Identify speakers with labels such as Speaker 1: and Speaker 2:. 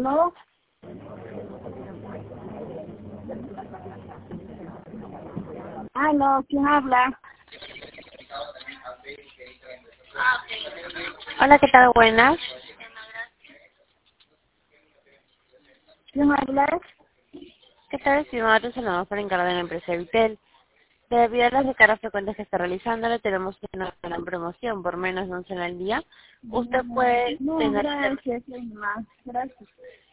Speaker 1: ¿Aló? ¿Aló? ¿Quién habla?
Speaker 2: Hola, ¿qué tal? Buenas.
Speaker 1: ¿Quién habla?
Speaker 2: ¿Qué tal, estimado? Te saludamos por encargo de la empresa Vitel. Debido a las recargas frecuentes que está realizando, le tenemos una gran promoción por menos de 11 al día. Usted puede
Speaker 1: No,
Speaker 2: tener...
Speaker 1: gracias, no más. Gracias.